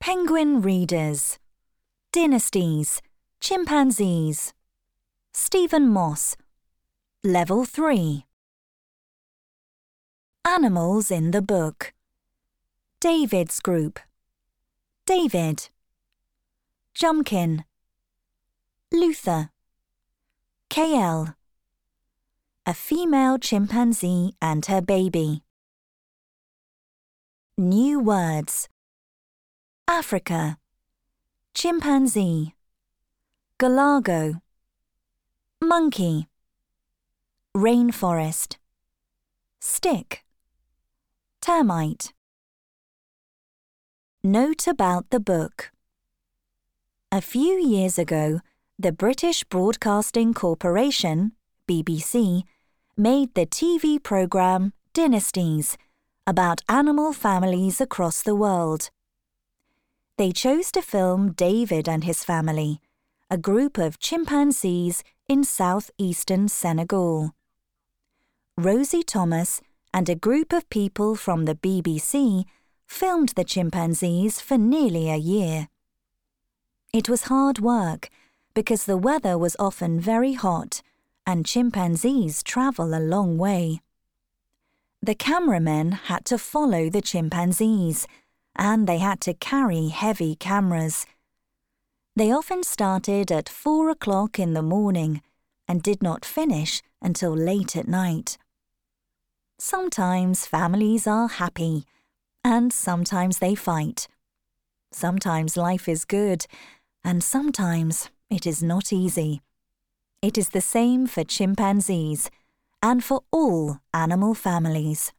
Penguin Readers, Dynasties, Chimpanzees. Stephen Moss, Level 3. Animals in the Book. David's Group. David. Jumpkin. Luther. KL. A female chimpanzee and her baby. New words. Africa. Chimpanzee. Galago. Monkey. Rainforest. Stick. Termite. Note about the book. A few years ago, the British Broadcasting Corporation, BBC, made the TV programme Dynasties about animal families across the world. They chose to film David and his family, a group of chimpanzees in southeastern Senegal. Rosie Thomas and a group of people from the BBC filmed the chimpanzees for nearly a year. It was hard work because the weather was often very hot and chimpanzees travel a long way. The cameramen had to follow the chimpanzees, and they had to carry heavy cameras. They often started at 4 o'clock in the morning and did not finish until late at night. Sometimes families are happy, and sometimes they fight. Sometimes life is good, and sometimes it is not easy. It is the same for chimpanzees and for all animal families.